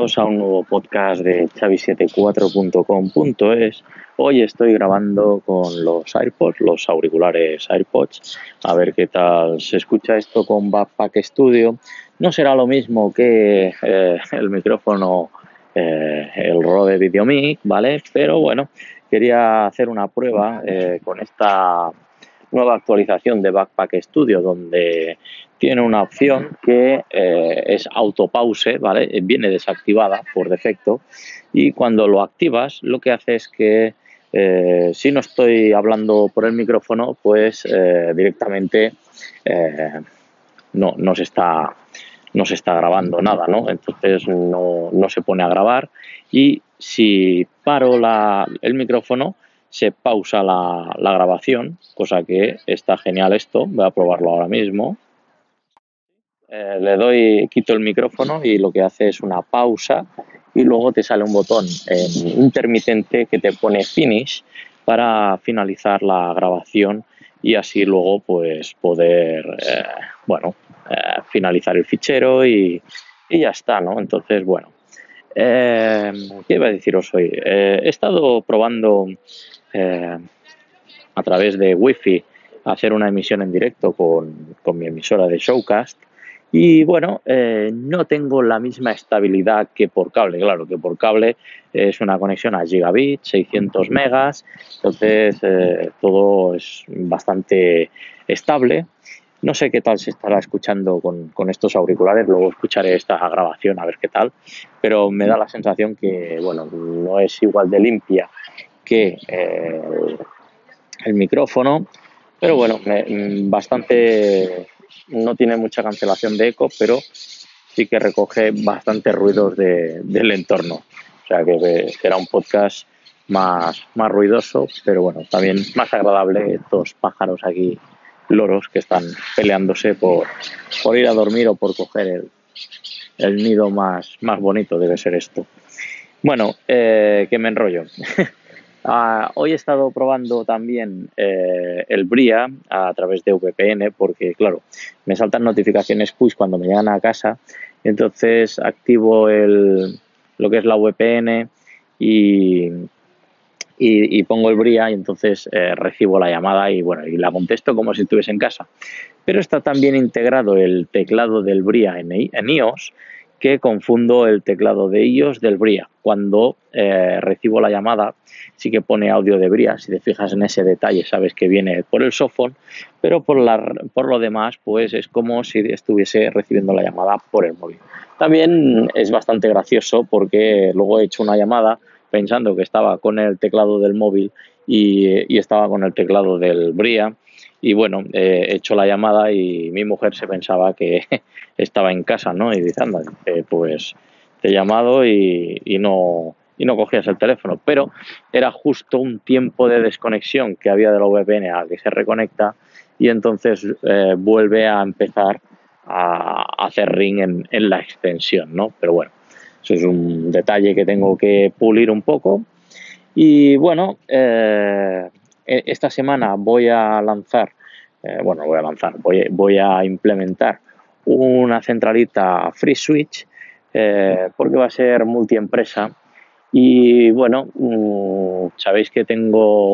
Bienvenidos a un nuevo podcast de xavi74.com.es. Hoy estoy grabando con los AirPods, los auriculares AirPods, a ver qué tal se escucha esto con Backpack Studio. No será lo mismo que el micrófono, el Rode VideoMic, ¿vale? Pero bueno, quería hacer una prueba con esta nueva actualización de Backpack Studio, donde tiene una opción que es autopause, ¿vale? Viene desactivada por defecto, y cuando lo activas lo que hace es que si no estoy hablando por el micrófono, pues directamente no se está grabando nada, ¿no? Entonces no se pone a grabar, y si paro el micrófono se pausa la grabación, cosa que está genial esto. Voy a probarlo ahora mismo. Quito el micrófono y lo que hace es una pausa, y luego te sale un botón intermitente que te pone finish para finalizar la grabación, y así luego pues poder finalizar el fichero y ya está, ¿no? Entonces, bueno, ¿qué iba a deciros hoy? He estado probando a través de Wi-Fi hacer una emisión en directo con mi emisora de Showcast, y bueno, no tengo la misma estabilidad que por cable. Claro que por cable es una conexión a gigabit, 600 megas, entonces todo es bastante estable. No sé qué tal se estará escuchando con estos auriculares, luego escucharé esta grabación a ver qué tal, pero me da la sensación que, bueno, no es igual de limpia que el micrófono, pero bueno, bastante, no tiene mucha cancelación de eco, pero sí que recoge bastantes ruidos del entorno. O sea que será un podcast más ruidoso, pero bueno, también más agradable. Estos pájaros aquí, loros, que están peleándose por ir a dormir o por coger el nido más bonito, debe ser esto. Bueno, que me enrollo. Hoy he estado probando también el Bria a través de VPN, porque claro, me saltan notificaciones push cuando me llegan a casa. Entonces activo lo que es la VPN y pongo el Bria, y entonces recibo la llamada y bueno, y la contesto como si estuviese en casa. Pero está también integrado el teclado del Bria en iOS, que confundo el teclado de iOS del Bria. Cuando recibo la llamada sí que pone audio de Bria. Si te fijas en ese detalle sabes que viene por el softphone, pero por lo demás pues es como si estuviese recibiendo la llamada por el móvil. También es bastante gracioso porque luego he hecho una llamada pensando que estaba con el teclado del móvil y estaba con el teclado del Bria. Y bueno, he hecho la llamada y mi mujer se pensaba que estaba en casa, ¿no? Y dice, anda, pues te he llamado y no cogías el teléfono. Pero era justo un tiempo de desconexión que había de la VPN a que se reconecta, y entonces vuelve a empezar a hacer ring en la extensión, ¿no? Pero bueno, eso es un detalle que tengo que pulir un poco. Y bueno, esta semana voy a implementar una centralita FreeSwitch, porque va a ser multiempresa. Y bueno, sabéis que tengo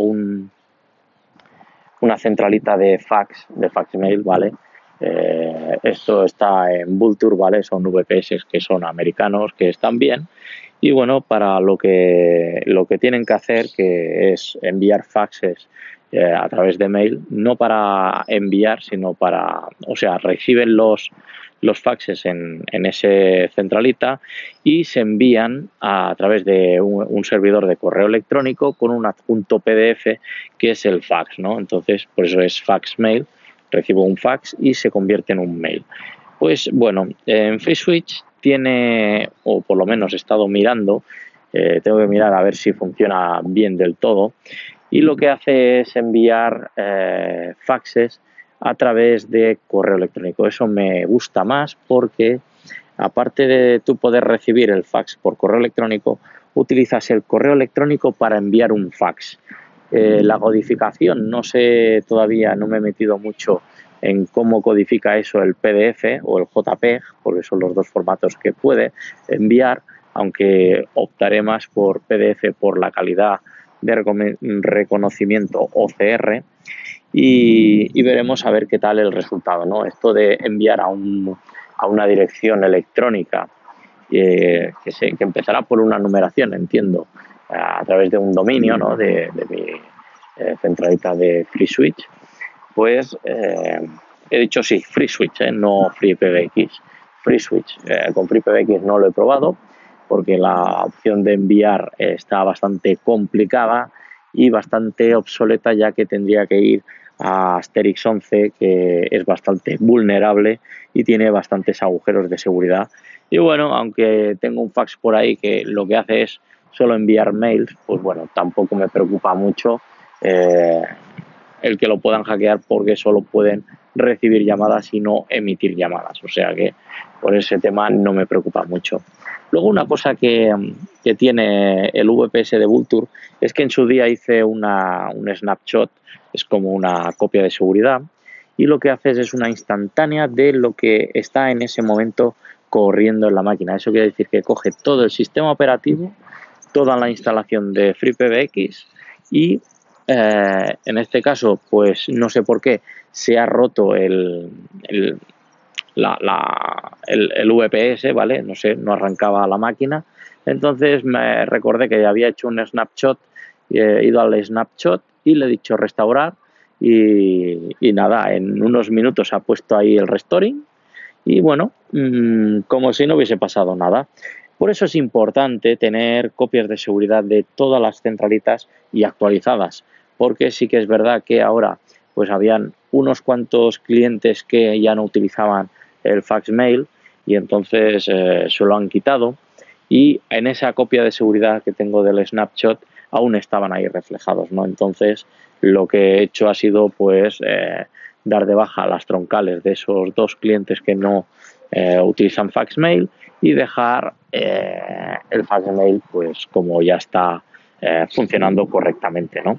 una centralita de fax mail, ¿vale? Esto está en Vultr, ¿vale? Son VPS que son americanos, que están bien. Y bueno, para lo que tienen que hacer, que es enviar faxes a través de mail, no para enviar, sino reciben los faxes en ese centralita y se envían a través de un servidor de correo electrónico con un adjunto PDF que es el fax, ¿no? Entonces, por eso es fax mail. Recibo un fax y se convierte en un mail. Pues bueno, en FreeSwitch tiene, o por lo menos he estado mirando, tengo que mirar a ver si funciona bien del todo, y lo que hace es enviar faxes a través de correo electrónico. Eso me gusta más porque, aparte de tú poder recibir el fax por correo electrónico, utilizas el correo electrónico para enviar un fax. La codificación, no sé todavía, no me he metido mucho en cómo codifica eso el PDF o el JPEG, porque son los dos formatos que puede enviar, aunque optaré más por PDF por la calidad de reconocimiento OCR y veremos a ver qué tal el resultado, ¿no? Esto de enviar a una dirección electrónica que empezará por una numeración, entiendo, a través de un dominio, ¿no? de mi centralita de FreeSwitch, pues he dicho sí, FreeSwitch, no FreePBX. FreeSwitch, con FreePBX no lo he probado porque la opción de enviar está bastante complicada y bastante obsoleta, ya que tendría que ir a Asterix 11, que es bastante vulnerable y tiene bastantes agujeros de seguridad. Y bueno, aunque tengo un fax por ahí que lo que hace es solo enviar mails, pues bueno, tampoco me preocupa mucho el que lo puedan hackear, porque solo pueden recibir llamadas y no emitir llamadas. O sea que por ese tema no me preocupa mucho. Luego, una cosa que tiene el VPS de Vultr es que en su día hice un snapshot, es como una copia de seguridad, y lo que haces es una instantánea de lo que está en ese momento corriendo en la máquina. Eso quiere decir que coge todo el sistema operativo, toda la instalación de FreePBX y en este caso, pues no sé por qué se ha roto el VPS, ¿vale? No sé, no arrancaba la máquina. Entonces me recordé que había hecho un snapshot, he ido al snapshot y le he dicho restaurar y nada, en unos minutos ha puesto ahí el restoring y bueno, como si no hubiese pasado nada. Por eso es importante tener copias de seguridad de todas las centralitas y actualizadas, porque sí que es verdad que ahora pues habían unos cuantos clientes que ya no utilizaban el fax mail y entonces se lo han quitado, y en esa copia de seguridad que tengo del snapshot aún estaban ahí reflejados, ¿no? Entonces lo que he hecho ha sido pues dar de baja las troncales de esos dos clientes que no utilizan fax mail y dejar el fax mail pues como ya está funcionando correctamente, ¿no?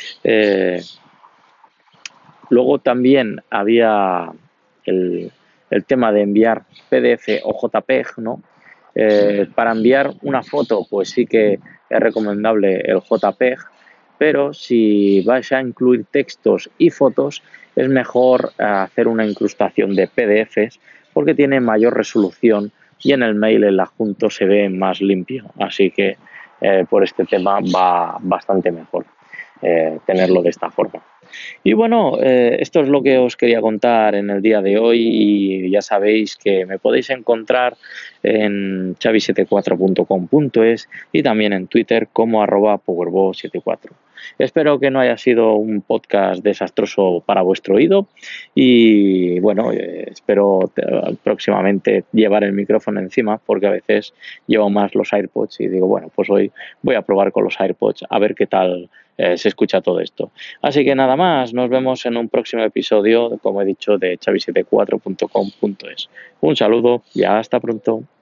Luego también había el tema de enviar PDF o JPEG, ¿no? Para enviar una foto, pues sí que es recomendable el JPEG, pero si vais a incluir textos y fotos, es mejor hacer una incrustación de PDFs porque tiene mayor resolución y en el mail el adjunto se ve más limpio. Así que por este tema va bastante mejor tenerlo de esta forma. Y bueno, esto es lo que os quería contar en el día de hoy, y ya sabéis que me podéis encontrar en chavi74.com.es y también en Twitter como @powerbo74. Espero que no haya sido un podcast desastroso para vuestro oído y bueno, espero próximamente llevar el micrófono encima, porque a veces llevo más los AirPods y digo, bueno, pues hoy voy a probar con los AirPods a ver qué tal se escucha todo esto. Así que nada más, nos vemos en un próximo episodio, como he dicho, de chavi74.com.es. Un saludo y hasta pronto.